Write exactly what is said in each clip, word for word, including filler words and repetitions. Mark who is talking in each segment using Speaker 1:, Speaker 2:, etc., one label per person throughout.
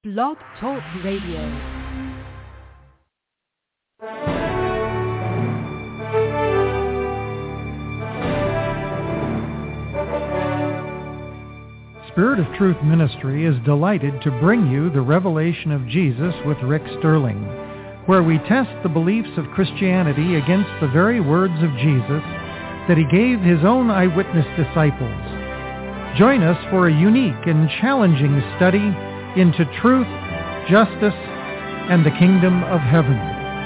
Speaker 1: Blog Talk Radio.
Speaker 2: Spirit of Truth Ministry is delighted to bring you the Revelation of Jesus with Rick Sterling, where we test the beliefs of Christianity against the very words of Jesus that he gave his own eyewitness disciples. Join us for a unique and challenging study into truth, justice, and the kingdom of heaven.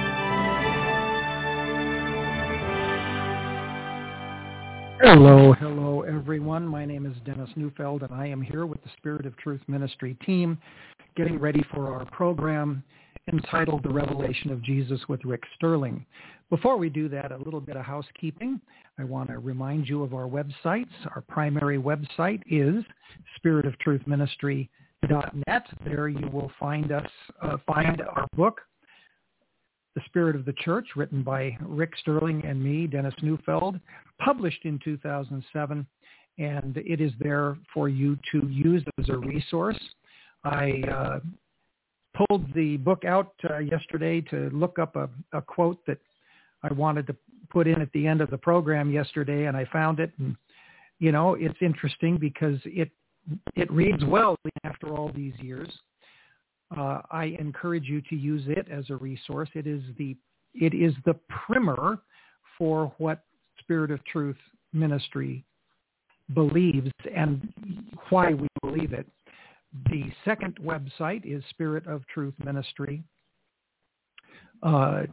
Speaker 2: Hello, hello everyone. My name is Dennis Neufeld, and I am here with the Spirit of Truth Ministry team, getting ready for our program entitled The Revelation of Jesus with Rick Sterling. Before we do that, a little bit of housekeeping. I want to remind you of our websites. Our primary website is spirit of truth ministry dot net. There you will find us, uh, find our book, The Spirit of the Church, written by Rick Sterling and me, Dennis Neufeld, published in two thousand seven, and it is there for you to use as a resource. I uh, pulled the book out uh, yesterday to look up a, a quote that I wanted to put in at the end of the program yesterday, and I found it. And, you know, it's interesting because it it reads well after all these years. Uh, I encourage you to use it as a resource. It is the it is the primer for what Spirit of Truth Ministry believes and why we believe it. The second website is Spirit of Truth Ministry uh,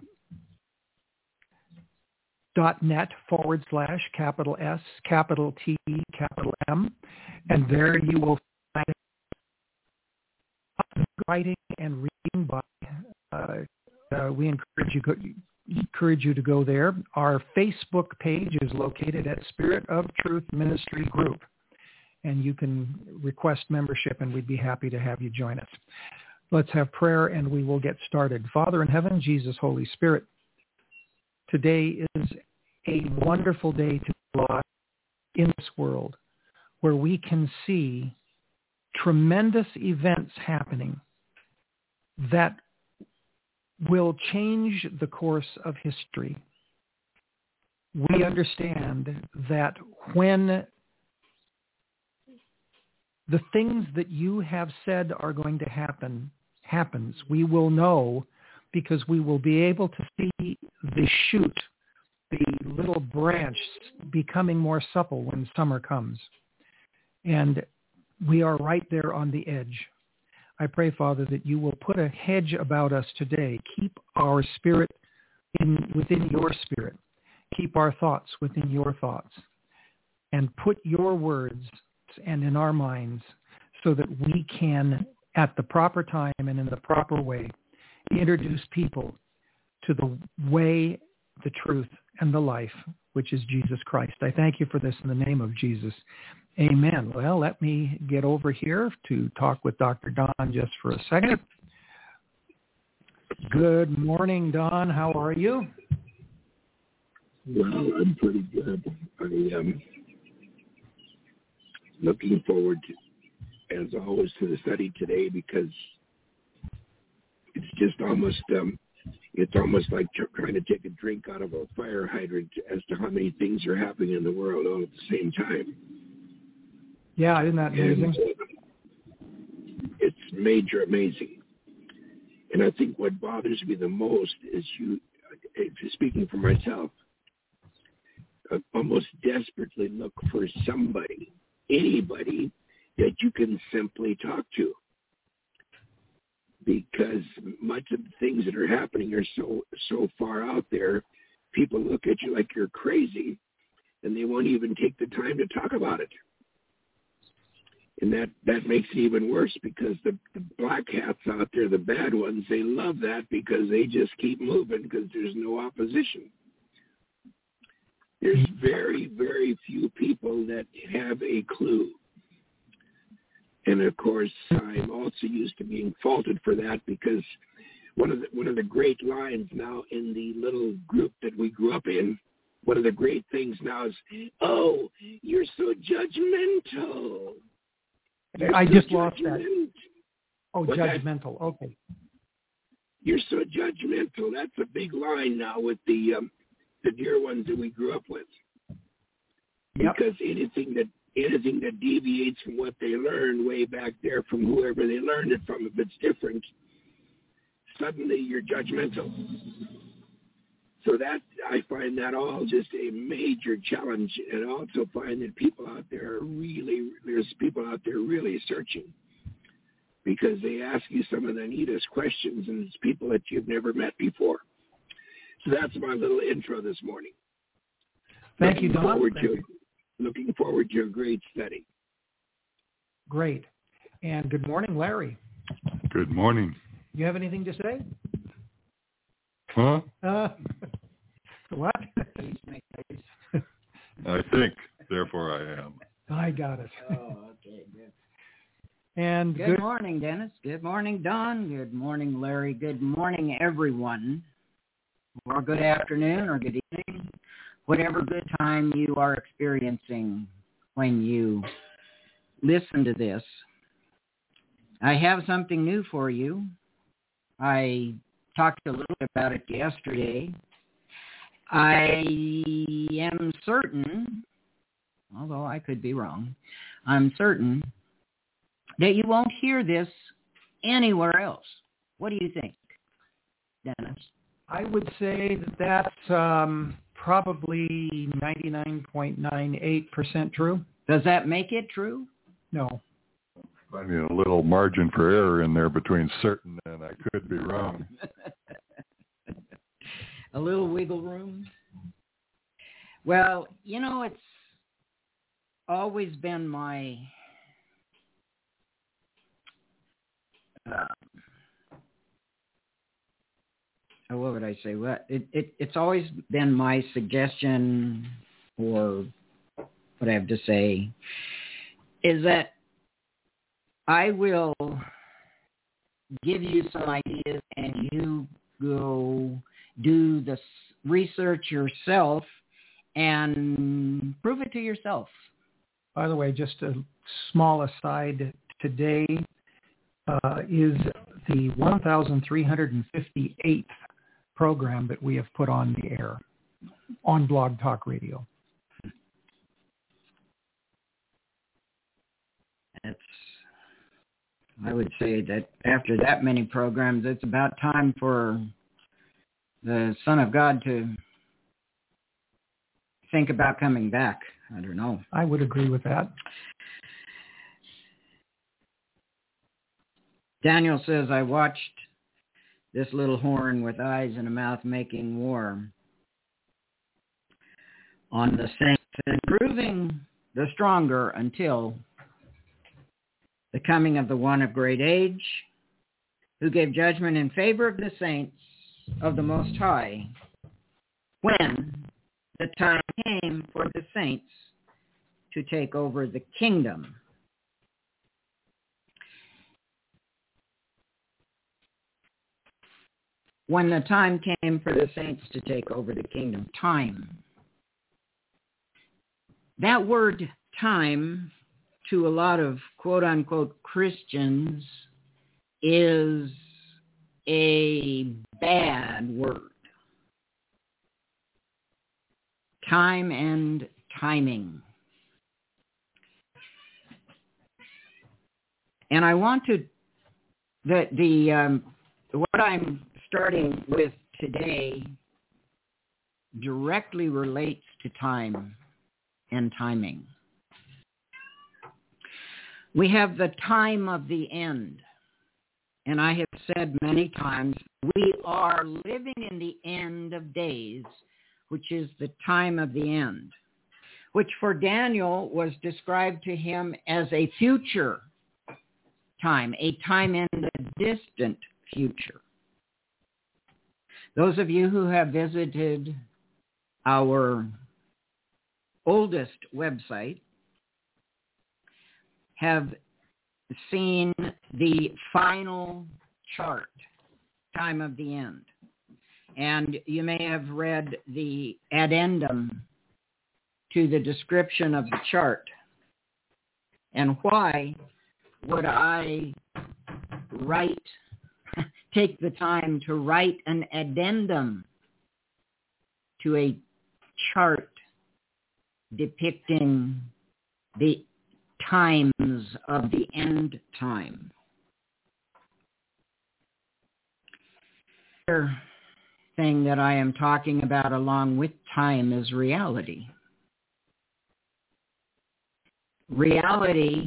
Speaker 2: dot net forward slash capital S, capital T, capital M, and there you will find writing and reading by. Uh, uh, we encourage you go, encourage you to go there. Our Facebook page is located at Spirit of Truth Ministry Group, and you can request membership, and we'd be happy to have you join us. Let's have prayer, and we will get started. Father in heaven, Jesus, Holy Spirit, today is a wonderful day to be alive in this world where we can see tremendous events happening that will change the course of history. We understand that when the things that you have said are going to happen happens, we will know because we will be able to see the shoot, the little branch becoming more supple when summer comes. And we are right there on the edge. I pray, Father, that you will put a hedge about us today. Keep our spirit in within your spirit. Keep our thoughts within your thoughts. And put your words and in our minds so that we can, at the proper time and in the proper way, introduce people to the way, the truth, and the life, which is Jesus Christ. I thank you for this in the name of Jesus. Amen. Well, let me get over here to talk with Doctor Don just for a second. Good morning, Don. How are you?
Speaker 3: Well, I'm pretty good. I am looking forward, to, as always, to the study today because it's just almost um, it's almost like trying to take a drink out of a fire hydrant as to how many things are happening in the world all at the same time.
Speaker 2: Yeah, isn't that amazing?
Speaker 3: And, uh, it's major amazing. And I think what bothers me the most is you, speaking for myself, I almost desperately look for somebody, anybody that you can simply talk to. Because much of the things that are happening are so so far out there, people look at you like you're crazy, and they won't even take the time to talk about it. And that, that makes it even worse because the, the black hats out there, the bad ones, they love that because they just keep moving because there's no opposition. There's very, very few people that have a clue. And of course, I'm also used to being faulted for that because one of the, one of the great lines now in the little group that we grew up in, one of the great things now is, "Oh, you're so judgmental."
Speaker 2: You're I so just judgmental. lost that. Oh,
Speaker 3: What
Speaker 2: judgmental. That, okay.
Speaker 3: You're so judgmental. That's a big line now with the um, the dear ones that we grew up with.
Speaker 2: Yep.
Speaker 3: Because anything that anything that deviates from what they learned way back there from whoever they learned it from, if it's different, suddenly you're judgmental. So that, I find that all just a major challenge, and I also find that people out there are really, there's people out there really searching, because they ask you some of the neatest questions, and it's people that you've never met before. So that's my little intro this morning.
Speaker 2: Thank
Speaker 3: looking
Speaker 2: you, Don.
Speaker 3: Forward
Speaker 2: Thank
Speaker 3: to,
Speaker 2: you.
Speaker 3: Looking forward to a great study.
Speaker 2: Great. And good morning, Larry.
Speaker 1: Good morning.
Speaker 2: You have anything to say?
Speaker 1: Huh?
Speaker 2: Uh, what?
Speaker 1: I think, therefore I am.
Speaker 2: I got it.
Speaker 4: Oh, okay, good.
Speaker 2: And
Speaker 4: good,
Speaker 2: good
Speaker 4: morning, Dennis. Good morning, Don. Good morning, Larry. Good morning, everyone. Or good afternoon or good evening, whatever good time you are experiencing when you listen to this. I have something new for you. I talked a little bit about it yesterday. I am certain, although I could be wrong, I'm certain that you won't hear this anywhere else. What do you think, Dennis?
Speaker 2: I would say that that's um, probably ninety-nine point nine eight percent true.
Speaker 4: Does that make it true?
Speaker 2: No.
Speaker 1: I mean, a little margin for error in there between certain and I could be wrong.
Speaker 4: A little wiggle room. Well, you know, it's always been my uh, what would I say? Well, it, it it's always been my suggestion, or what I have to say, is that I will give you some ideas and you go do the research yourself and prove it to yourself.
Speaker 2: By the way, just a small aside, today uh, is the one thousand three hundred fifty-eighth program that we have put on the air on Blog Talk Radio.
Speaker 4: It's, I would say that after that many programs, it's about time for the Son of God to think about coming back. I don't know.
Speaker 2: I would agree with that.
Speaker 4: Daniel says, I watched this little horn with eyes and a mouth making war on the saints and proving the stronger until the coming of the one of great age, who gave judgment in favor of the saints of the Most High, when the time came for the saints to take over the kingdom. When the time came for the saints to take over the kingdom, time. That word time, to a lot of quote-unquote Christians, is a bad word. Time and timing. And I want to, that the, um, what I'm starting with today directly relates to time and timing. We have the time of the end. And I have said many times, we are living in the end of days, which is the time of the end, which for Daniel was described to him as a future time, a time in the distant future. Those of you who have visited our oldest website have seen the final chart, time of the end. And you may have read the addendum to the description of the chart. And why would I write, take the time to write an addendum to a chart depicting the times of the end time. The other thing that I am talking about along with time is reality. Reality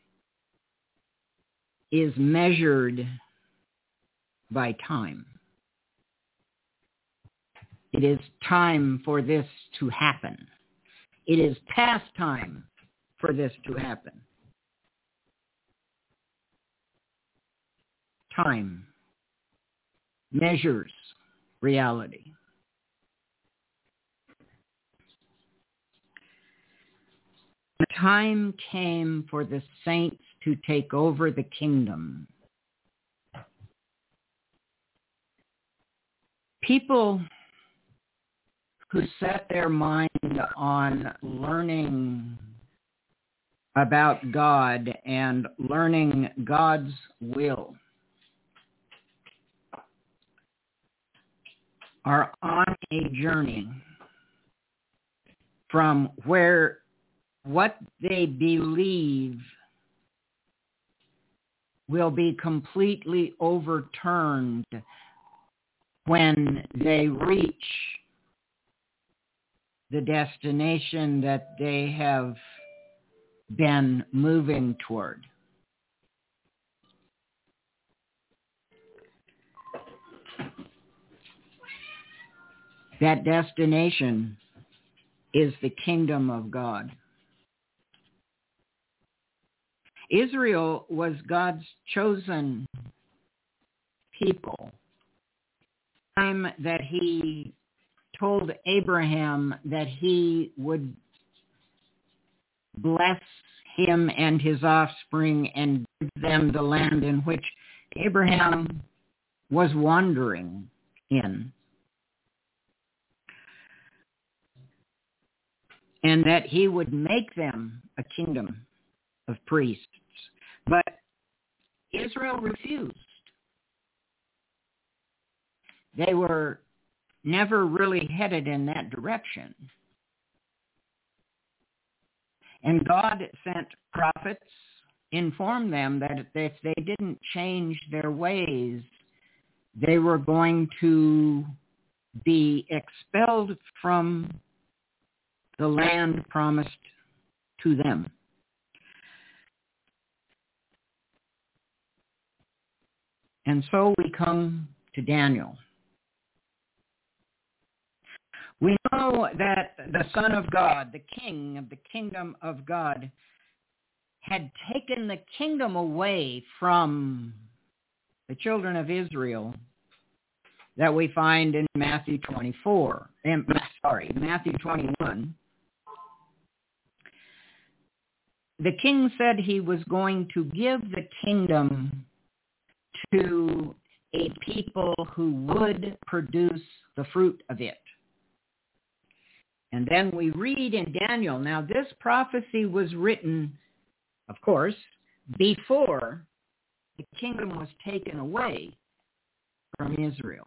Speaker 4: is measured by time. It is time for this to happen. It is past time for this to happen. Time measures reality. The time came for the saints to take over the kingdom. People who set their mind on learning about God and learning God's will are on a journey from where what they believe will be completely overturned when they reach the destination that they have been moving toward. That destination is the kingdom of God. Israel was God's chosen people. The time that he told Abraham that he would bless him and his offspring and give them the land in which Abraham was wandering in. And that he would make them a kingdom of priests. But Israel refused. They were never really headed in that direction. And God sent prophets, informed them that if they didn't change their ways, they were going to be expelled from the land promised to them. And so we come to Daniel. We know that the Son of God, the King of the kingdom of God, had taken the kingdom away from the children of Israel that we find in Matthew twenty-four. And, sorry, Matthew twenty-one. The king said he was going to give the kingdom to a people who would produce the fruit of it. And then we read in Daniel, now this prophecy was written, of course, before the kingdom was taken away from Israel.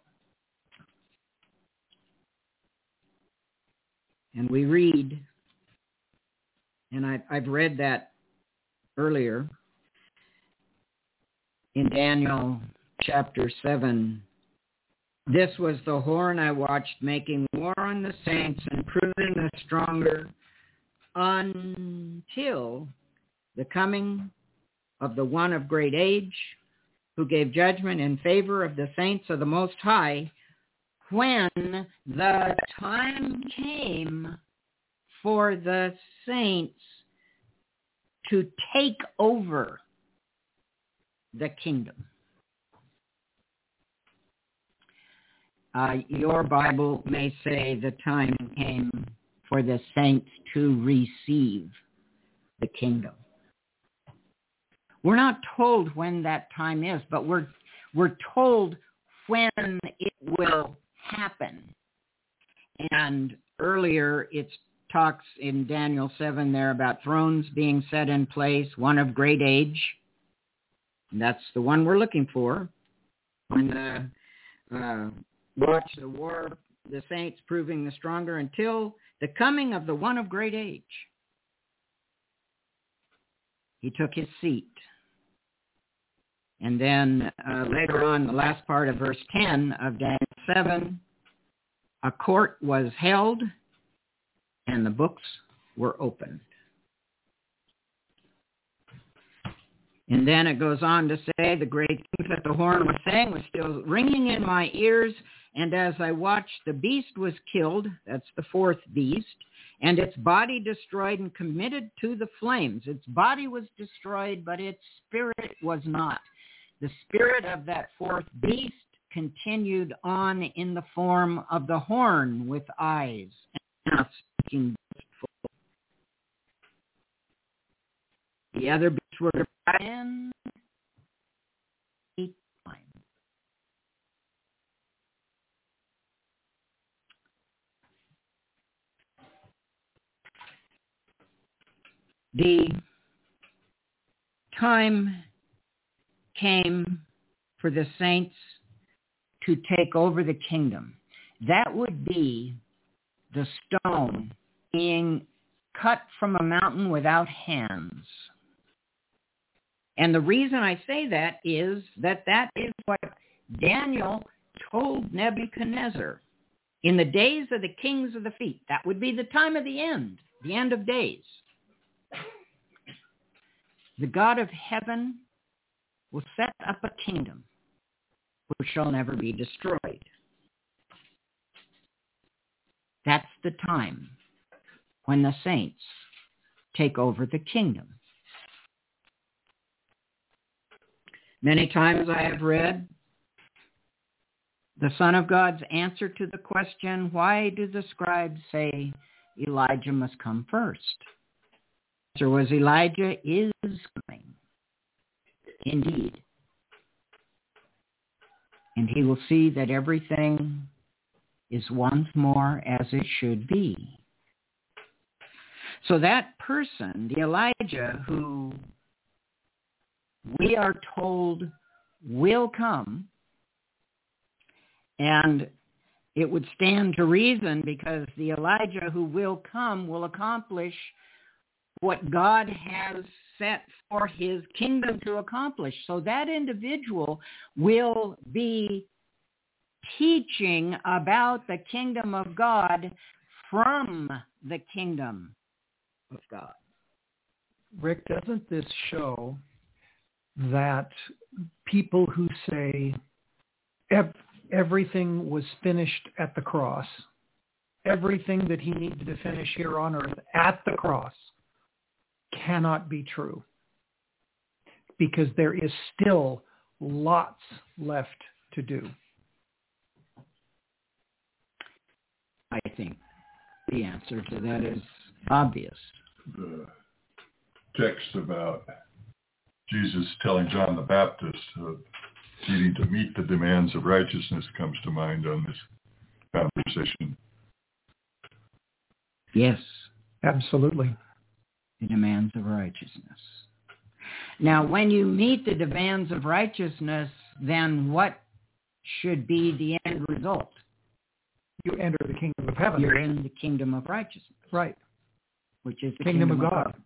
Speaker 4: And we read, and I, I've read that earlier, in Daniel chapter seven, this was the horn I watched making war on the saints and proving the stronger until the coming of the one of great age who gave judgment in favor of the saints of the Most High when the time came for the saints to take over the kingdom. Uh, your Bible may say the time came for the saints to receive the kingdom. We're not told when that time is, but we're we're told when it will happen. And earlier it talks in Daniel seven there about thrones being set in place, one of great age. And that's the one we're looking for. When the uh, watch the war, the saints proving the stronger until the coming of the one of great age. He took his seat. And then uh, later on, the last part of verse ten of Daniel seven, a court was held and the books were opened. And then it goes on to say, the great things that the horn was saying was still ringing in my ears. And as I watched, the beast was killed. That's the fourth beast. And its body destroyed and committed to the flames. Its body was destroyed, but its spirit was not. The spirit of that fourth beast continued on in the form of the horn with eyes, and not speaking. The other beasts were divided in eight times. The time came for the saints to take over the kingdom. That would be the stone being cut from a mountain without hands. And the reason I say that is that that is what Daniel told Nebuchadnezzar. In the days of the kings of the feet, that would be the time of the end, the end of days. The God of heaven will set up a kingdom which shall never be destroyed. That's the time when the saints take over the kingdom. Many times I have read the Son of God's answer to the question, why do the scribes say Elijah must come first? The answer was, Elijah is coming. Indeed. And he will see that everything is once more as it should be. So that person, the Elijah who we are told will come, and it would stand to reason because the Elijah who will come will accomplish what God has set for his kingdom to accomplish. So that individual will be teaching about the kingdom of God from the kingdom of God.
Speaker 2: Rick, doesn't this show that people who say ev- everything was finished at the cross, everything that he needed to finish here on earth at the cross, cannot be true? Because there is still lots left to do.
Speaker 4: I think the answer to that is obvious.
Speaker 1: The text about Jesus telling John the Baptist uh, needing to meet the demands of righteousness comes to mind on this conversation.
Speaker 4: Yes.
Speaker 2: Absolutely.
Speaker 4: The demands of righteousness. Now, when you meet the demands of righteousness, then what should be the end result?
Speaker 2: You enter the kingdom of heaven.
Speaker 4: You're in the kingdom of righteousness.
Speaker 2: Right.
Speaker 4: Which is the
Speaker 2: kingdom,
Speaker 4: kingdom
Speaker 2: of God.
Speaker 4: of God.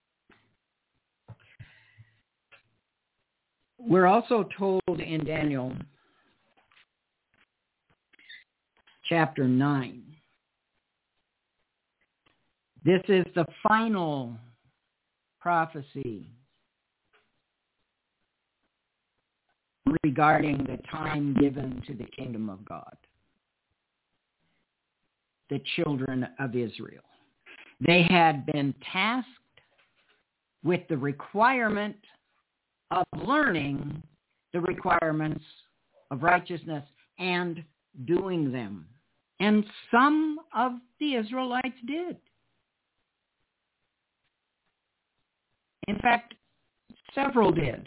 Speaker 4: We're also told in Daniel chapter nine, this is the final prophecy regarding the time given to the kingdom of God, the children of Israel. They had been tasked with the requirement of learning the requirements of righteousness and doing them. And some of the Israelites did. In fact, several did.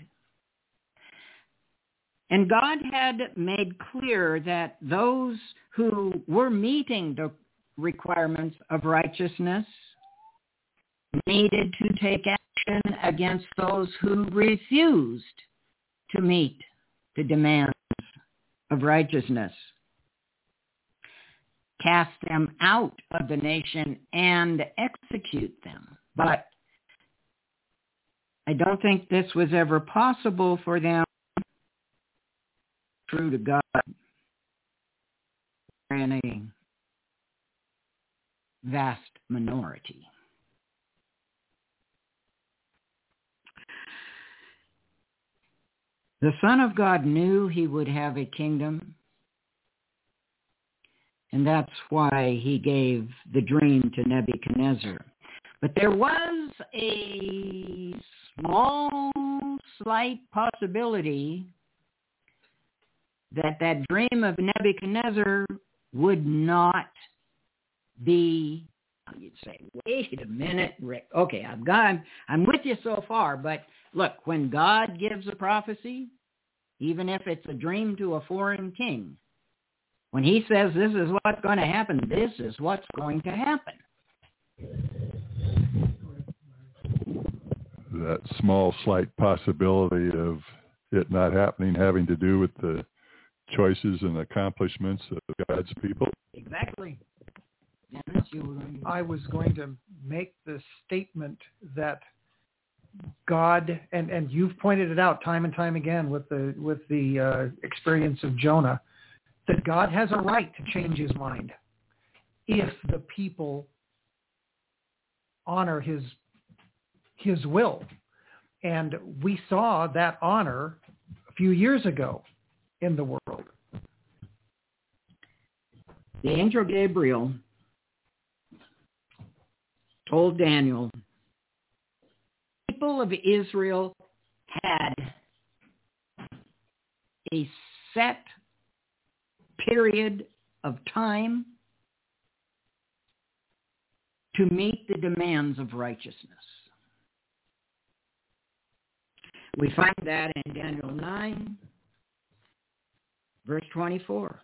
Speaker 4: And God had made clear that those who were meeting the requirements of righteousness needed to take action against those who refused to meet the demands of righteousness, cast them out of the nation and execute them. But I don't think this was ever possible for them. True to God, in a vast minority. The Son of God knew he would have a kingdom, and that's why he gave the dream to Nebuchadnezzar. But there was a small, slight possibility that that dream of Nebuchadnezzar would not be, you'd say, wait a minute, Rick. Okay, I've gone, I'm with you so far, but look, when God gives a prophecy, even if it's a dream to a foreign king, when he says this is what's going to happen, this is what's going to happen.
Speaker 1: That small, slight possibility of it not happening having to do with the choices and accomplishments of God's people.
Speaker 4: Exactly. Dennis, you were going to...
Speaker 2: I was going to make the statement that God, and, and you've pointed it out time and time again with the with the uh, experience of Jonah, that God has a right to change his mind if the people honor his his will. And we saw that honor a few years ago in the world.
Speaker 4: The angel Gabriel told Daniel, people of Israel had a set period of time to meet the demands of righteousness. We find that in Daniel nine, verse twenty-four.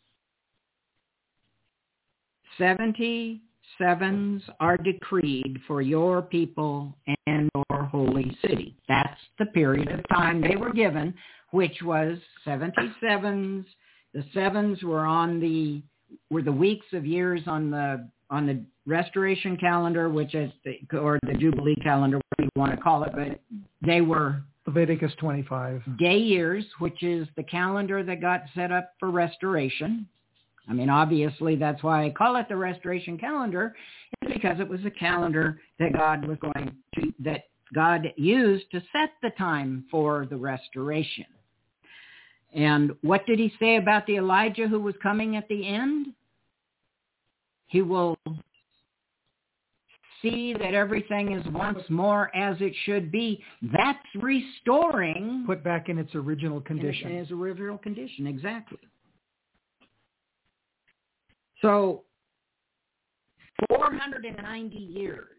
Speaker 4: Seventy sevens are decreed for your people and your holy city. That's the period of time they were given, which was seventy sevens. The sevens were on the were the weeks of years on the on the restoration calendar, which is the, or the Jubilee calendar, whatever you want to call it, but they were
Speaker 2: Leviticus twenty-five.
Speaker 4: Day years, which is the calendar that got set up for restoration. I mean, obviously, that's why I call it the restoration calendar, is because it was a calendar that God was going to, that God used to set the time for the restoration. And what did he say about the Elijah who was coming at the end? He will see that everything is once more as it should be. That's restoring.
Speaker 2: Put back in its original condition.
Speaker 4: In its original condition, exactly. So, four hundred ninety years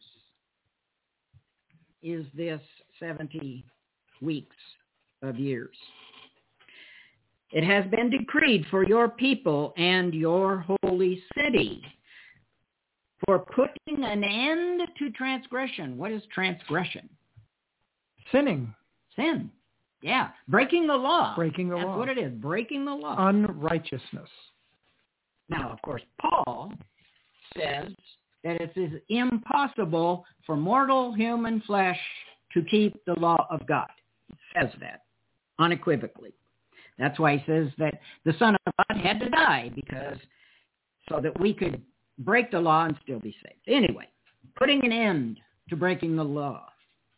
Speaker 4: is this seventy weeks of years. It has been decreed for your people and your holy city, for putting an end to transgression. What is transgression?
Speaker 2: Sinning.
Speaker 4: Sin. Yeah. Breaking the law.
Speaker 2: Breaking the
Speaker 4: That's
Speaker 2: law.
Speaker 4: That's what it is. Breaking the law.
Speaker 2: Unrighteousness.
Speaker 4: Now, of course, Paul says that it is impossible for mortal human flesh to keep the law of God. He says that unequivocally. That's why he says that the Son of God had to die, because so that we could break the law and still be saved. Anyway, putting an end to breaking the law.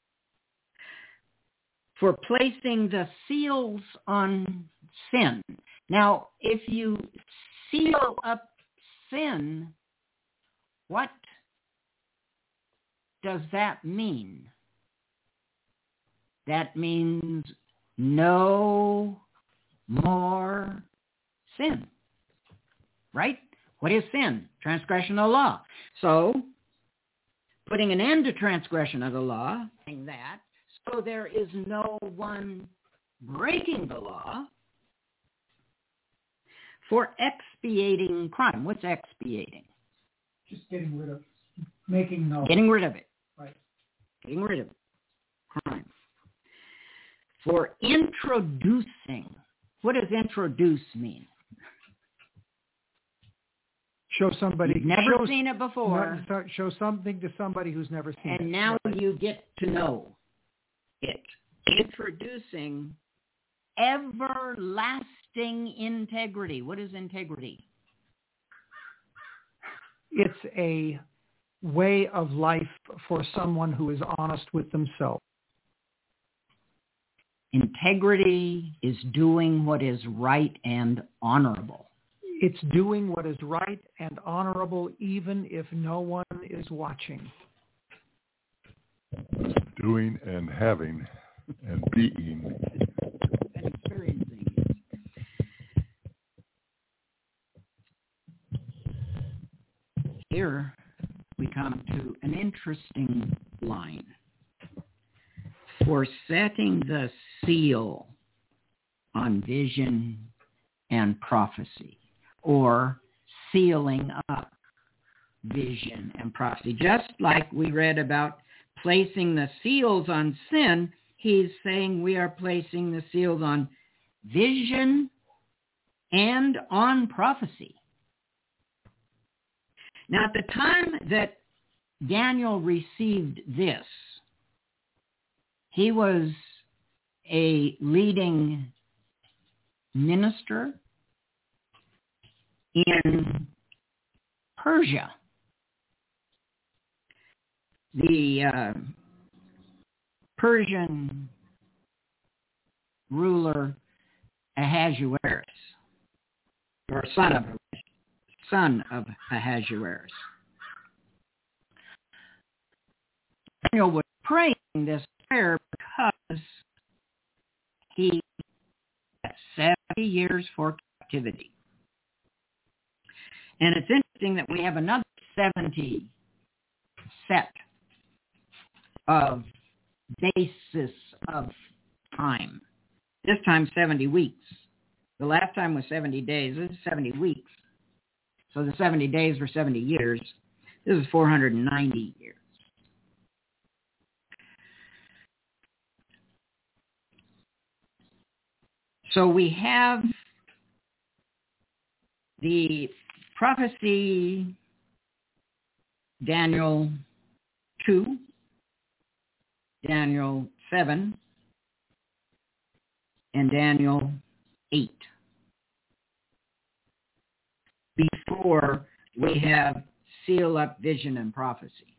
Speaker 4: For placing the seals on sin. Now, if you seal up sin, what does that mean? That means no more sin, right? What is sin? Transgression of the law. So, putting an end to transgression of the law, saying that, so there is no one breaking the law, for expiating crime. What's expiating?
Speaker 2: Just getting rid of, making no.
Speaker 4: Getting rid of it.
Speaker 2: Right.
Speaker 4: Getting rid of it. Crime. for introducing. What does introduce mean?
Speaker 2: Show somebody.
Speaker 4: You've never
Speaker 2: show,
Speaker 4: seen it before.
Speaker 2: No, show something to somebody who's never seen
Speaker 4: and
Speaker 2: it.
Speaker 4: And now
Speaker 2: right.
Speaker 4: you get to know it. Introducing everlasting integrity. What is integrity?
Speaker 2: It's a way of life for someone who is honest with themselves.
Speaker 4: Integrity is doing what is right and honorable.
Speaker 2: It's doing what is right and honorable even if no one is watching.
Speaker 1: Doing and having and being.
Speaker 4: And experiencing. Here we come to an interesting line. For setting the seal on vision and prophecy, or sealing up vision and prophecy. Just like we read about placing the seals on sin, he's saying we are placing the seals on vision and on prophecy. Now, at the time that Daniel received this, he was a leading minister in Persia. The uh, Persian ruler Ahasuerus, or son of son of Ahasuerus. Daniel was praying this prayer because he had seventy years for captivity. And it's interesting that we have another seventy set of basis of time. This time seventy weeks. The last time was seventy days. This is seventy weeks. So the seventy days were seventy years. This is four hundred ninety years. So we have the prophecy, Daniel two, Daniel seven, and Daniel eight. Before we have seal up vision and prophecy.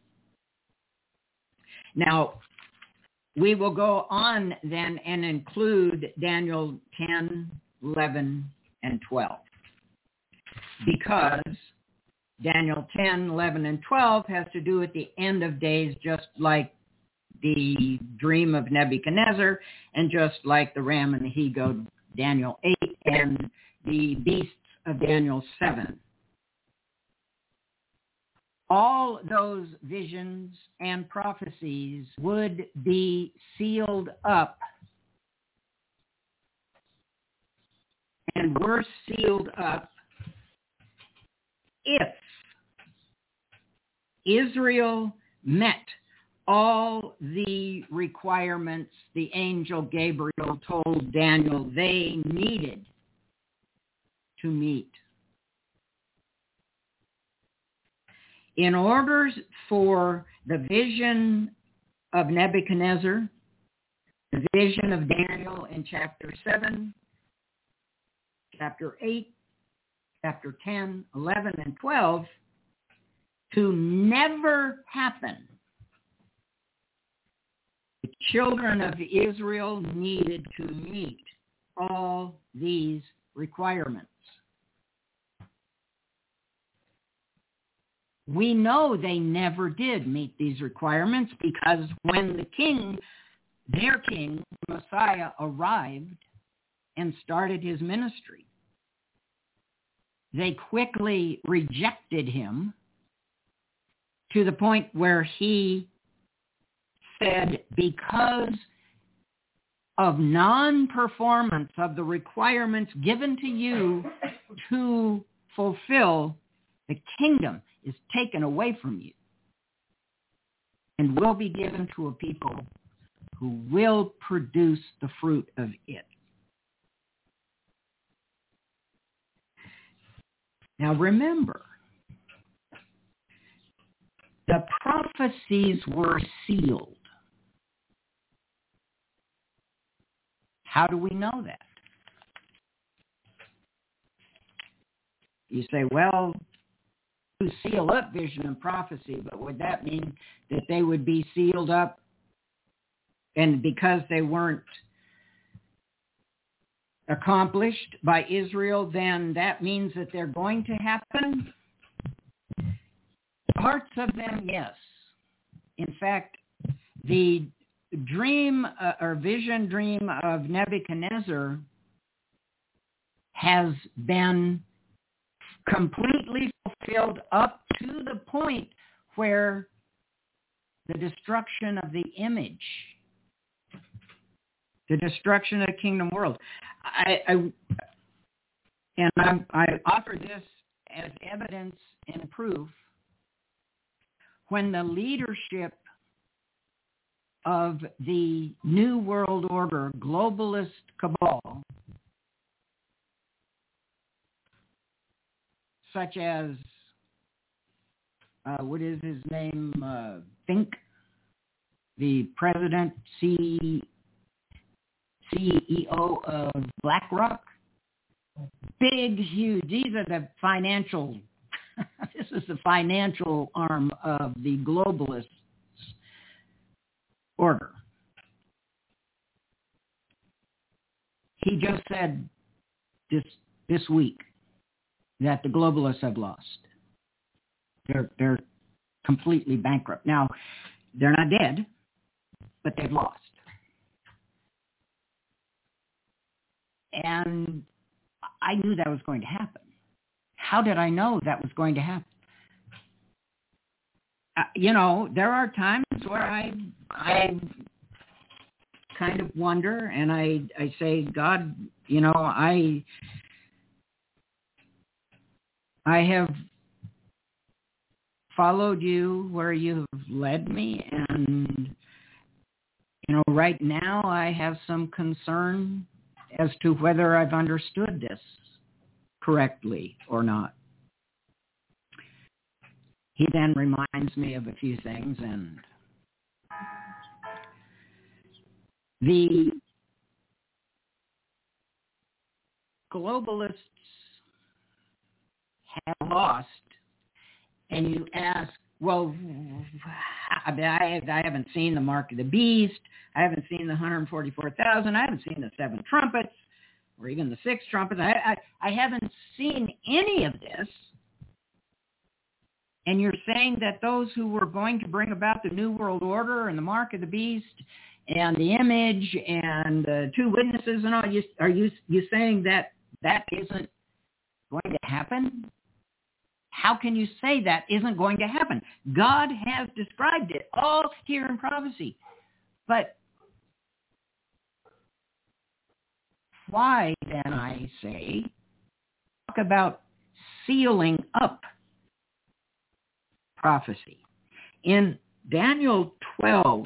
Speaker 4: Now, we will go on then and include Daniel ten, eleven, and twelve. Because Daniel ten, eleven, and twelve has to do with the end of days, just like the dream of Nebuchadnezzar, and just like the ram and the he-goat, Daniel eight, and the beasts of Daniel seven. All those visions and prophecies would be sealed up and were sealed up if Israel met all the requirements the angel Gabriel told Daniel they needed to meet. In order for the vision of Nebuchadnezzar, the vision of Daniel in chapter seven, chapter eight, chapter ten, eleven, and twelve to never happen, the children of Israel needed to meet all these requirements. We know they never did meet these requirements because when the king, their king, Messiah, arrived and started his ministry, they quickly rejected him to the point where he said, because of non-performance of the requirements given to you to fulfill, the kingdom is taken away from you and will be given to a people who will produce the fruit of it. Now remember, the prophecies were sealed. How do we know that? You say, well, you seal up vision and prophecy, but would that mean that they would be sealed up, and because they weren't accomplished by Israel, then that means that they're going to happen? Parts of them, yes. In fact, the dream uh, or vision dream of Nebuchadnezzar has been completely fulfilled up to the point where the destruction of the image, the destruction of the kingdom world. I, I and I, I offer this as evidence and proof. When the leadership of the New World Order globalist cabal, such as, uh, what is his name, uh, Fink, the president, C, CEO of BlackRock, big, huge, these are the financial, this is the financial arm of the globalist order. He just said this this week that the globalists have lost. They're they're completely bankrupt. Now, they're not dead, but they've lost. And I knew that was going to happen. How did I know that was going to happen? Uh, you know, there are times where I I kind of wonder, and I I say, God, you know, I I have followed you where you have led me, and you know, right now I have some concern as to whether I've understood this correctly or not. He then reminds me of a few things, and the globalists have lost, and you ask, well, I, I haven't seen the mark of the beast, I haven't seen the one hundred forty-four thousand, I haven't seen the seven trumpets, or even the six trumpets, I, I, I haven't seen any of this. And you're saying that those who were going to bring about the New World Order and the mark of the beast and the image and uh, two witnesses and all, you, are you you saying that that isn't going to happen? How can you say that isn't going to happen? God has described it all here in prophecy. But why then, I say, talk about sealing up prophecy? In Daniel twelve,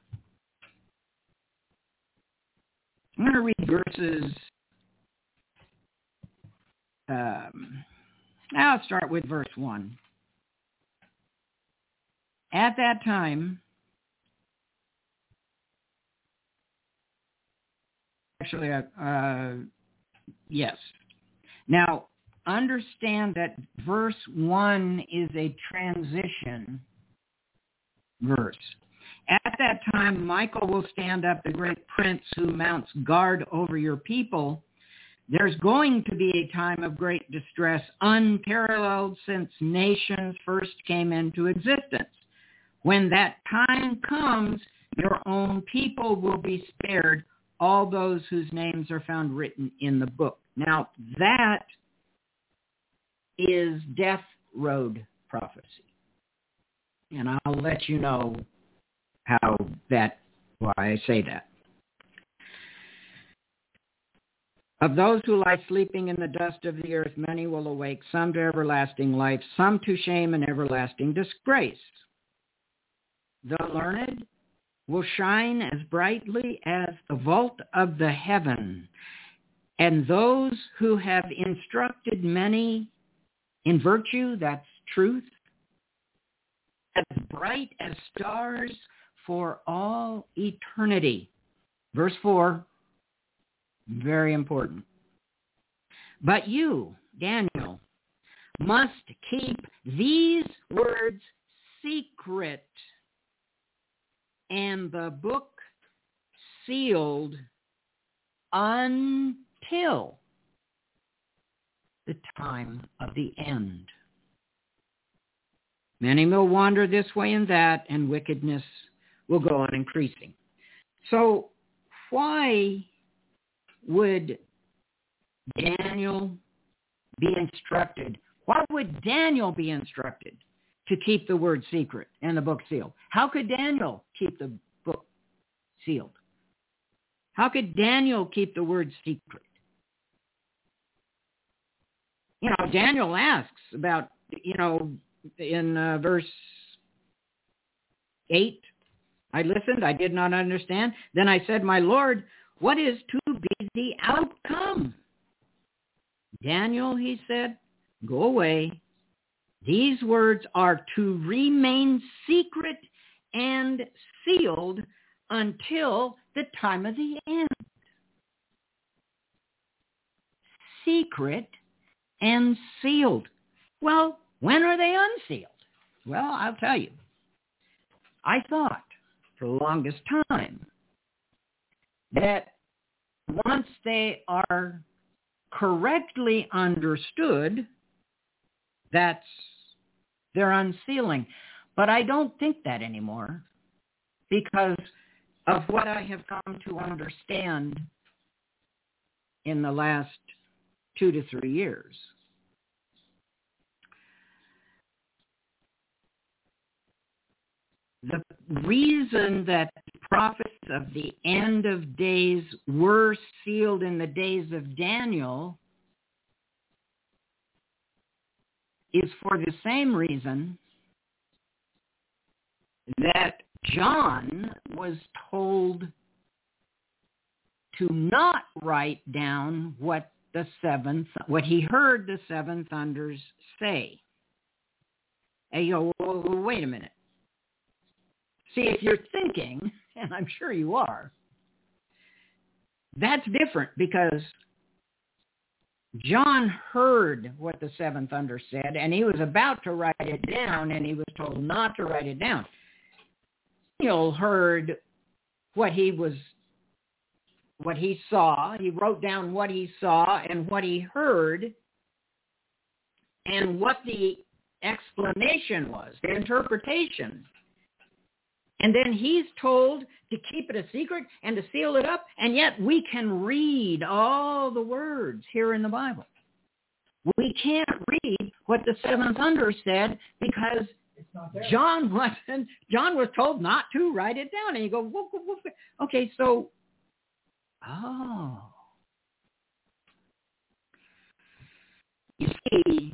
Speaker 4: I'm going to read verses, um, I'll start with verse one. At that time, actually, uh, uh, yes. Now, understand that verse one is a transition verse. At that time, Michael will stand up, the great prince who mounts guard over your people. There's going to be a time of great distress, unparalleled since nations first came into existence. When that time comes, your own people will be spared, all those whose names are found written in the book. Now, that is death road prophecy. And I'll let you know how that, why I say that. Of those who lie sleeping in the dust of the earth, many will awake, some to everlasting life, some to shame and everlasting disgrace. The learned will shine as brightly as the vault of the heaven, and those who have instructed many in virtue, that's truth, as bright as stars for all eternity. Verse four, very important. But you, Daniel, must keep these words secret and the book sealed until the time of the end. Many will wander this way and that, and wickedness will go on increasing. So why would Daniel be instructed? Why would Daniel be instructed to keep the word secret and the book sealed? How could Daniel keep the book sealed? How could Daniel keep the word secret? You know, Daniel asks about, you know, in uh, verse eight, I listened, I did not understand. Then I said, my Lord, what is to be the outcome? Daniel, he said, go away. These words are to remain secret and sealed until the time of the end. Secret and sealed. Well, when are they unsealed? Well, I'll tell you. I thought for the longest time that once they are correctly understood, that's their unsealing. But I don't think that anymore because of what I have come to understand in the last two to three years. The reason that prophets of the end of days were sealed in the days of Daniel is for the same reason that John was told to not write down what the seven, what he heard the seven thunders say. And you go, well, well, wait a minute. See, if you're thinking, and I'm sure you are, that's different because John heard what the seven thunders said, and he was about to write it down, and he was told not to write it down. Daniel heard what he was, what he saw. He wrote down what he saw and what he heard, and what the explanation was, the interpretation. And then he's told to keep it a secret and to seal it up, and yet we can read all the words here in the Bible. We can't read what the seven thunders said because John wasn't. John was told not to write it down, and you go, whoop, whoop, whoop. Okay, so, oh, you see,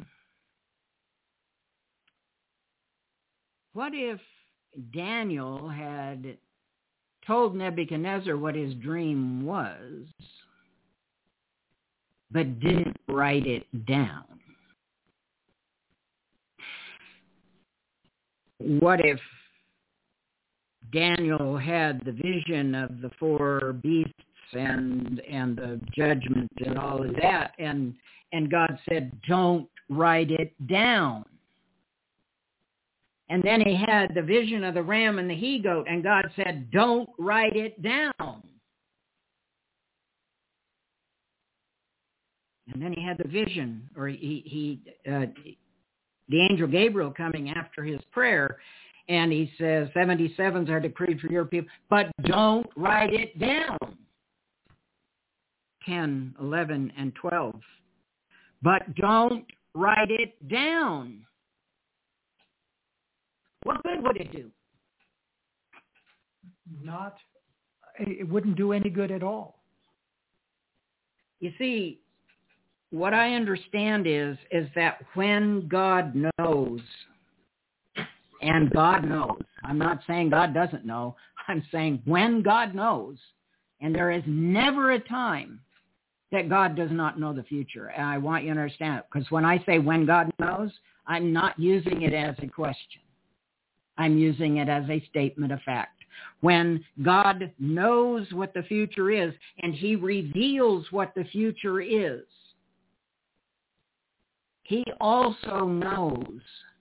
Speaker 4: what if Daniel had told Nebuchadnezzar what his dream was, but didn't write it down? What if Daniel had the vision of the four beasts and and the judgment and all of that, and and God said, don't write it down? And then he had the vision of the ram and the he-goat, and God said, don't write it down. And then he had the vision, or he, he uh, the angel Gabriel coming after his prayer, and he says, seventy-sevens are decreed for your people, but don't write it down. ten, eleven, and twelve. But don't write it down. What good would it do?
Speaker 2: Not, it wouldn't do any good at all.
Speaker 4: You see, what I understand is, is that when God knows, and God knows, I'm not saying God doesn't know, I'm saying when God knows, and there is never a time that God does not know the future. And I want you to understand it, because when I say when God knows, I'm not using it as a question. I'm using it as a statement of fact. When God knows what the future is and he reveals what the future is, he also knows,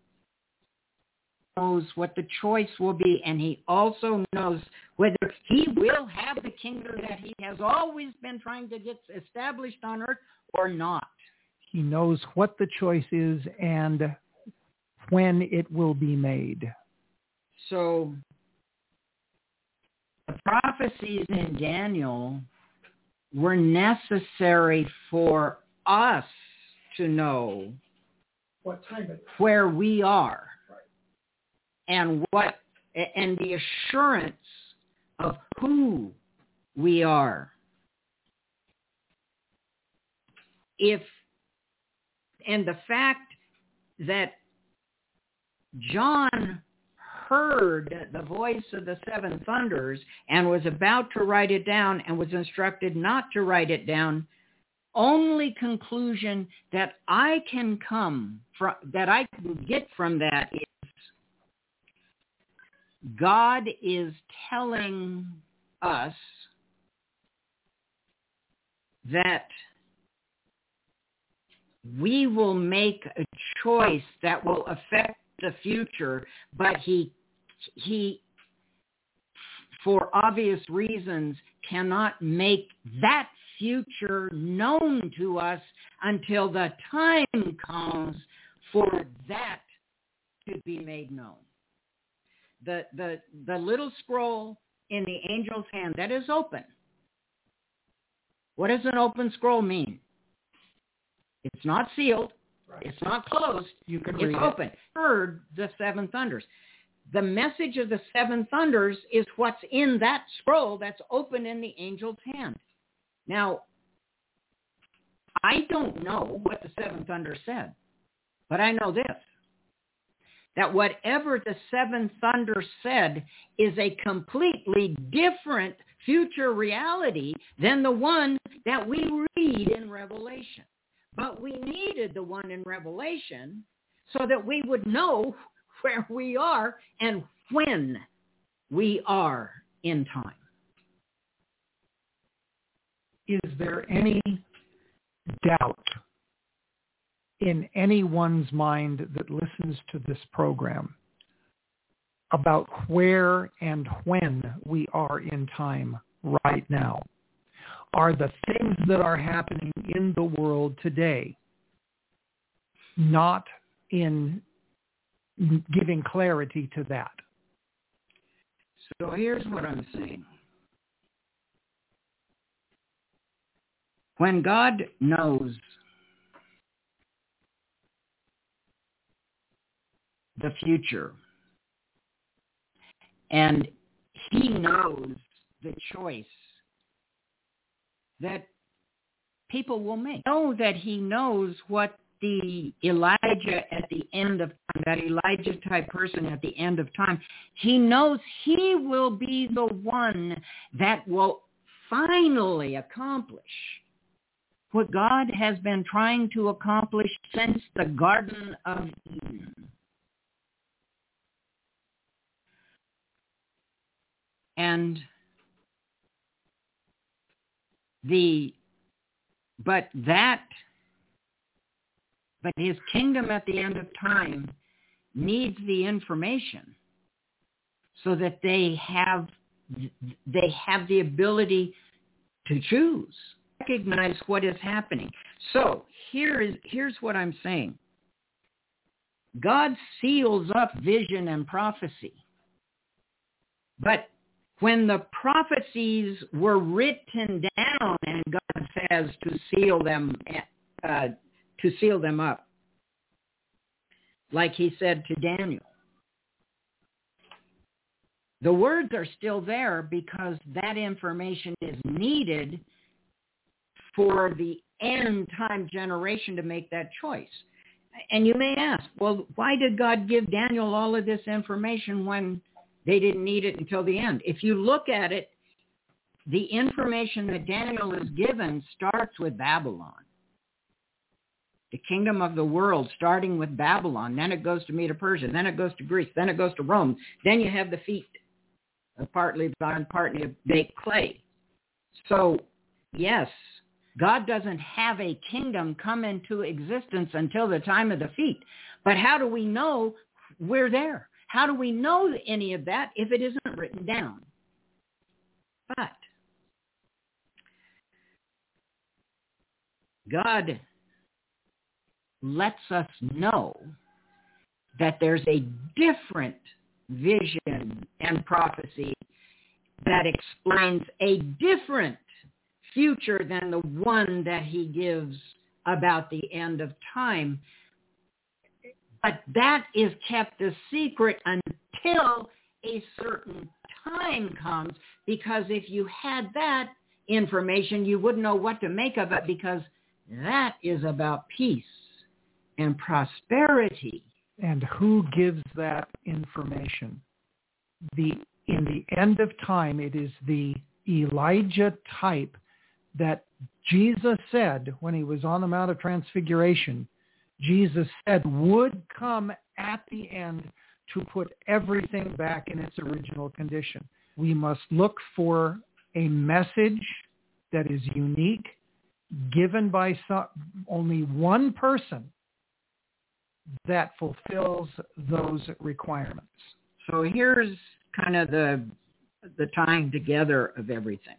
Speaker 4: knows what the choice will be, and he also knows whether he will have the kingdom that he has always been trying to get established on earth or not.
Speaker 2: He knows what the choice is and when it will be made.
Speaker 4: So the prophecies in Daniel were necessary for us to know
Speaker 2: what time it is,
Speaker 4: where we are,
Speaker 2: right,
Speaker 4: and what, and the assurance of who we are. If, and the fact that John heard the voice of the seven thunders and was about to write it down and was instructed not to write it down, only conclusion that I can come from, that I can get from that is God is telling us that we will make a choice that will affect the future, but he he for obvious reasons cannot make that future known to us until the time comes for that to be made known. The the the little scroll in the angel's hand that is open. What does an open scroll mean? It's not sealed. Right. It's not closed.
Speaker 2: You can
Speaker 4: it's
Speaker 2: read
Speaker 4: open.
Speaker 2: It.
Speaker 4: Heard the seven thunders. The message of the seven thunders is what's in that scroll that's open in the angel's hand. Now, I don't know what the seven thunders said, but I know this, that whatever the seven thunders said is a completely different future reality than the one that we read in Revelation. But we needed the one in Revelation so that we would know where we are and when we are in time.
Speaker 2: Is there any doubt in anyone's mind that listens to this program about where and when we are in time right now? Are the things that are happening in the world today not in giving clarity to that?
Speaker 4: So here's what I'm saying. When God knows the future and he knows the choice that people will make, know that he knows what the Elijah at the end of time, that Elijah type person at the end of time, he knows he will be the one that will finally accomplish what God has been trying to accomplish since the Garden of Eden. And the, but that, but his kingdom at the end of time needs the information so that they have, they have the ability to choose, recognize what is happening. So here is, here's what I'm saying. God seals up vision and prophecy. But when the prophecies were written down and God says to seal them, uh, to seal them up, like he said to Daniel, the words are still there because that information is needed for the end time generation to make that choice. And you may ask, well, why did God give Daniel all of this information when They didn't need it until the end. If you look at it, the information that Daniel is given starts with Babylon. The kingdom of the world starting with Babylon. Then it goes to Medo-Persia. Then it goes to Greece. Then it goes to Rome. Then you have the feet, partly of iron, partly of baked clay. So, yes, God doesn't have a kingdom come into existence until the time of the feet. But how do we know we're there? How do we know any of that if it isn't written down? But God lets us know that there's a different vision and prophecy that explains a different future than the one that he gives about the end of time. But that is kept a secret until a certain time comes, because if you had that information, you wouldn't know what to make of it, because that is about peace and prosperity.
Speaker 2: And who gives that information? The in the end of time, it is the Elijah type that Jesus said when he was on the Mount of Transfiguration, Jesus said would come at the end to put everything back in its original condition. We must look for a message that is unique, given by some, only one person, that fulfills those requirements.
Speaker 4: So here's kind of the the tying together of everything.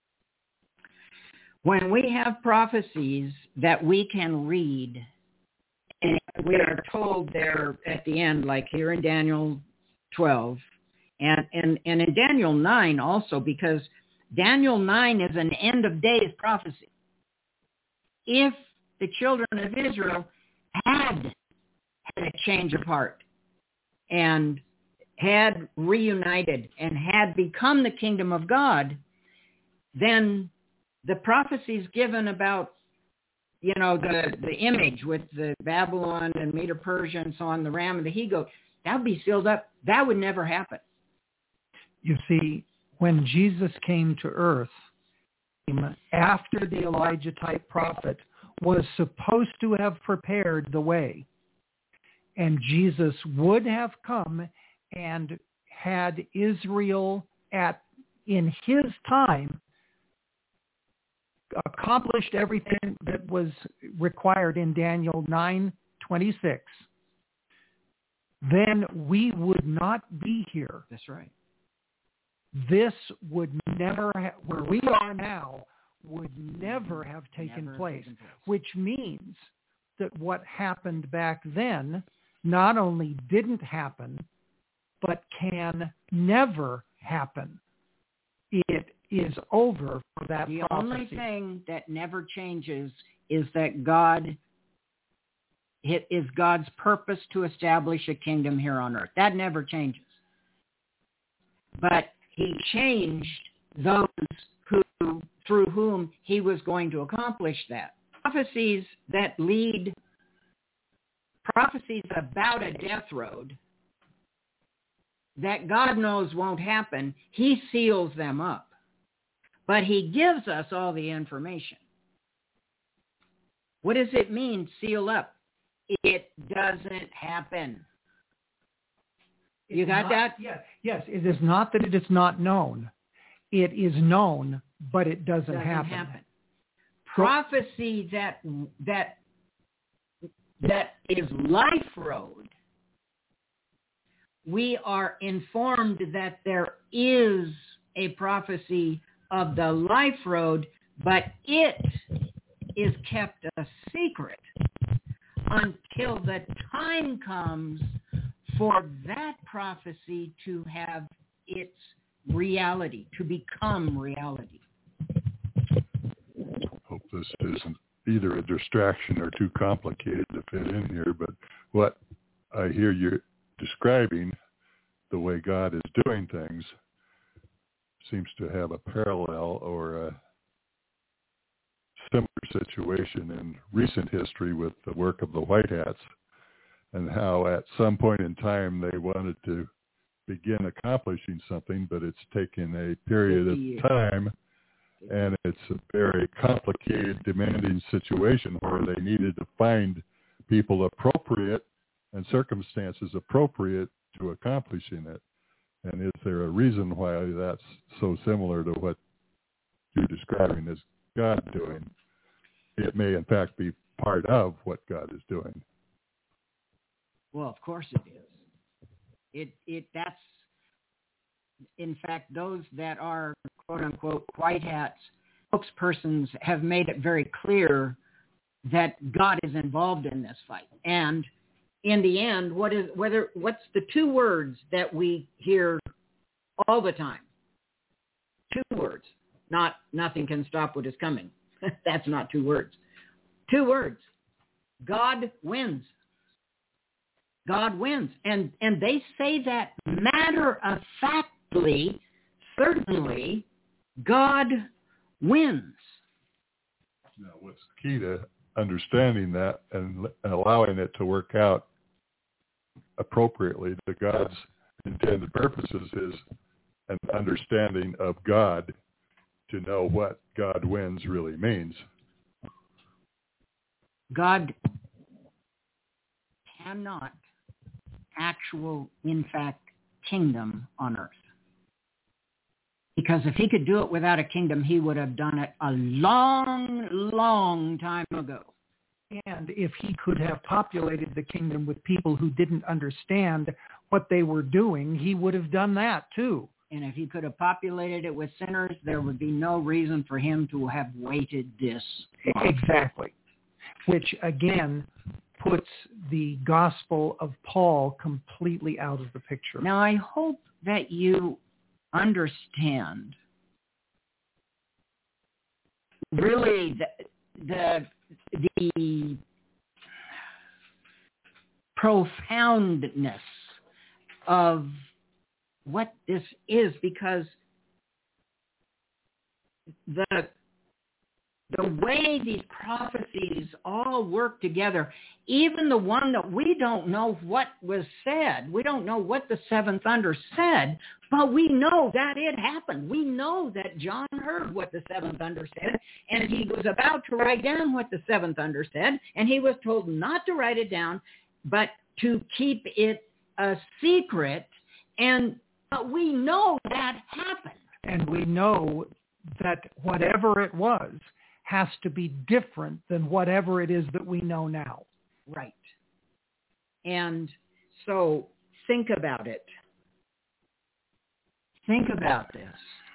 Speaker 4: When we have prophecies that we can read, and we are told they're at the end, like here in Daniel twelve, and, and, and in Daniel nine also, because Daniel nine is an end of days prophecy. If the children of Israel had had a change of heart and had reunited and had become the kingdom of God, then the prophecies given about, you know, the, the image with the Babylon and Medo-Persia and so on, the ram and the he-goat, that would be sealed up. That would never happen.
Speaker 2: You see, when Jesus came to earth, after the Elijah-type prophet was supposed to have prepared the way, and Jesus would have come and had Israel at in his time accomplished everything that was required in Daniel nine twenty-six, then we would not be here.
Speaker 4: That's right.
Speaker 2: This would never, ha- where we are now, would never have taken,
Speaker 4: never
Speaker 2: place,
Speaker 4: taken place,
Speaker 2: which means that what happened back then not only didn't happen, but can never happen. It is over for that
Speaker 4: the
Speaker 2: prophecy.
Speaker 4: only thing that never changes is that God, it is God's purpose to establish a kingdom here on earth. That never changes. But he changed those who, through whom he was going to accomplish that. Prophecies that lead, prophecies about a death road that God knows won't happen, he seals them up. But he gives us all the information. What does it mean, seal up? It doesn't happen. You
Speaker 2: It's
Speaker 4: got
Speaker 2: not,
Speaker 4: that?
Speaker 2: Yes, yes. It is not that it is not known. It is known, but it doesn't,
Speaker 4: doesn't
Speaker 2: happen.
Speaker 4: happen. Prophecy that that that is life road. We are informed that there is a prophecy of the life road, but it is kept a secret until the time comes for that prophecy to have its reality, to become reality.
Speaker 1: Hope this isn't either a distraction or too complicated to fit in here, but what I hear you describing, the way God is doing things, seems to have a parallel or a similar situation in recent history with the work of the White Hats, and how at some point in time they wanted to begin accomplishing something, but it's taken a period of time, and it's a very complicated, demanding situation where they needed to find people appropriate and circumstances appropriate to accomplishing it. And is there a reason why that's so similar to what you're describing as God doing? It may, in fact, be part of what God is doing.
Speaker 4: Well, of course it is. It it that's, in fact, those that are quote unquote white hats spokespersons have made it very clear that God is involved in this fight. And in the end, what is whether what's the two words that we hear all the time? Two words. Not nothing can stop what is coming. That's not two words. Two words. God wins. God wins. And and they say that matter-of-factly, certainly, God wins.
Speaker 1: Now, what's key to understanding that and, and allowing it to work out appropriately to God's intended purposes is an understanding of God to know what God wins really means.
Speaker 4: God cannot actual, in fact, kingdom on earth. Because if he could do it without a kingdom, he would have done it a long, long time ago.
Speaker 2: And if he could have populated the kingdom with people who didn't understand what they were doing, he would have done that too.
Speaker 4: And if he could have populated it with sinners, there would be no reason for him to have waited this long.
Speaker 2: Exactly. Which, again, puts the gospel of Paul completely out of the picture.
Speaker 4: Now, I hope that you understand really the, the, the profoundness of what this is, because the the way these prophecies all work together, even the one that we don't know what was said, we don't know what the seventh thunder said, but we know that it happened. We know that John heard what the seventh thunder said, and he was about to write down what the seventh thunder said, and he was told not to write it down, but to keep it a secret, and but we know that happened.
Speaker 2: And we know that whatever it was has to be different than whatever it is that we know now.
Speaker 4: Right. And so think about it. Think about this.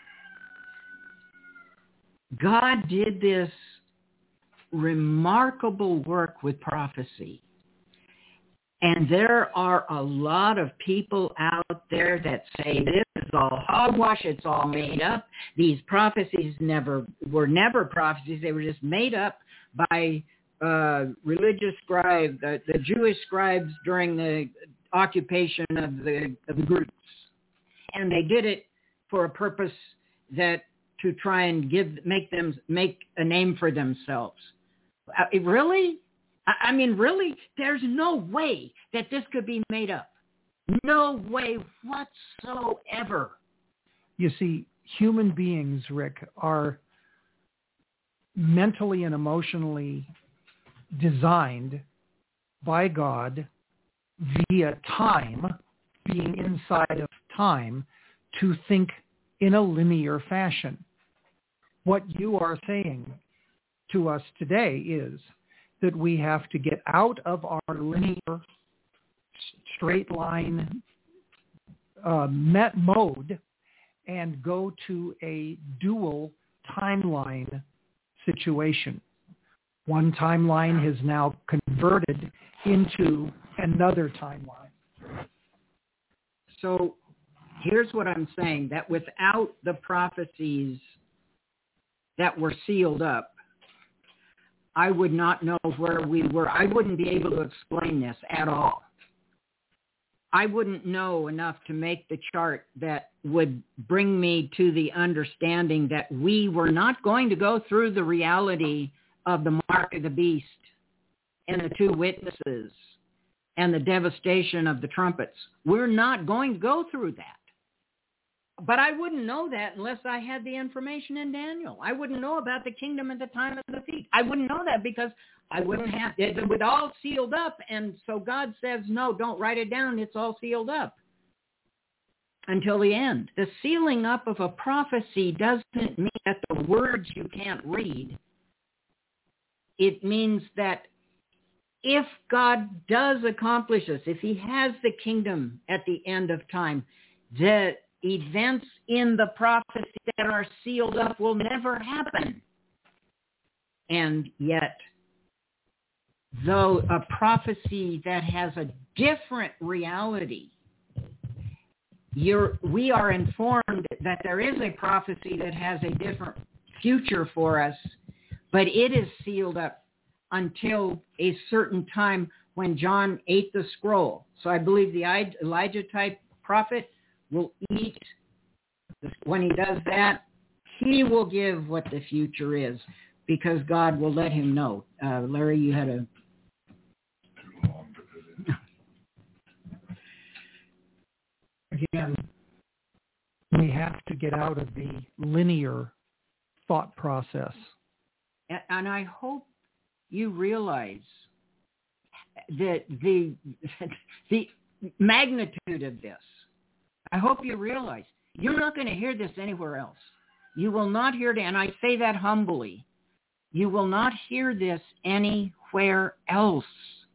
Speaker 4: God did this remarkable work with prophecy. And there are a lot of people out there that say this is all hogwash, it's all made up. These prophecies never were never prophecies. They were just made up by uh, religious scribes, the, the Jewish scribes during the occupation of the, of the Greeks. And they did it for a purpose that to try and give make them make a name for themselves. Uh, it really? I mean, really, there's no way that this could be made up. No way whatsoever.
Speaker 2: You see, human beings, Rick, are mentally and emotionally designed by God via time, being inside of time, to think in a linear fashion. What you are saying to us today is that we have to get out of our linear, straight line uh, met mode and go to a dual timeline situation. One timeline has now converted into another timeline.
Speaker 4: So here's what I'm saying, that without the prophecies that were sealed up, I would not know where we were. I wouldn't be able to explain this at all. I wouldn't know enough to make the chart that would bring me to the understanding that we were not going to go through the reality of the mark of the beast and the two witnesses and the devastation of the trumpets. We're not going to go through that. But I wouldn't know that unless I had the information in Daniel. I wouldn't know about the kingdom at the time of the feast. I wouldn't know that because I wouldn't have it. It would all sealed up. And so God says, no, don't write it down. It's all sealed up until the end. The sealing up of a prophecy doesn't mean that the words you can't read. It means that if God does accomplish this, if he has the kingdom at the end of time, the events in the prophecy that are sealed up will never happen. And yet, though a prophecy that has a different reality, you're, we are informed that there is a prophecy that has a different future for us, but it is sealed up until a certain time when John ate the scroll. So I believe the Elijah-type prophet will eat. When he does that, he will give what the future is because God will let him know. Uh, Larry, you had a...
Speaker 1: Too long to put it in.
Speaker 2: Again, we have to get out of the linear thought process.
Speaker 4: And I hope you realize that the the magnitude of this. I hope you realize you're not going to hear this anywhere else. You will not hear it, and I say that humbly. You will not hear this anywhere else.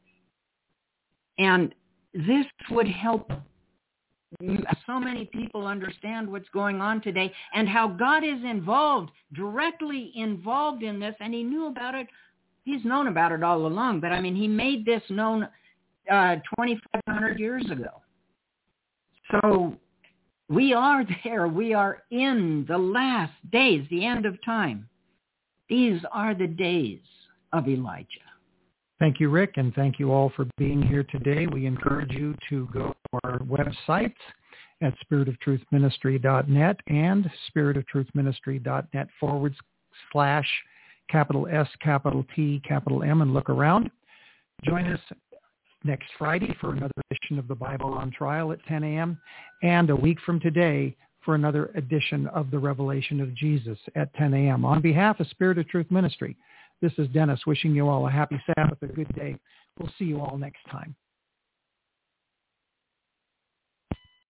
Speaker 4: And this would help so many people understand what's going on today and how God is involved, directly involved in this, and he knew about it. He's known about it all along, but I mean, he made this known uh, twenty-five hundred years ago. So we are there. We are in the last days, the end of time. These are the days of Elijah.
Speaker 2: Thank you, Rick, and thank you all for being here today. We encourage you to go to our website at spirit of truth ministry dot net and spirit of truth ministry dot net forward slash capital S, capital T, capital M, and look around. Join us next Friday for another edition of the Bible on Trial at ten a.m. and a week from today for another edition of the Revelation of Jesus at ten a.m. On behalf of Spirit of Truth Ministry, this is Dennis wishing you all a happy Sabbath, a good day. We'll see you all next time.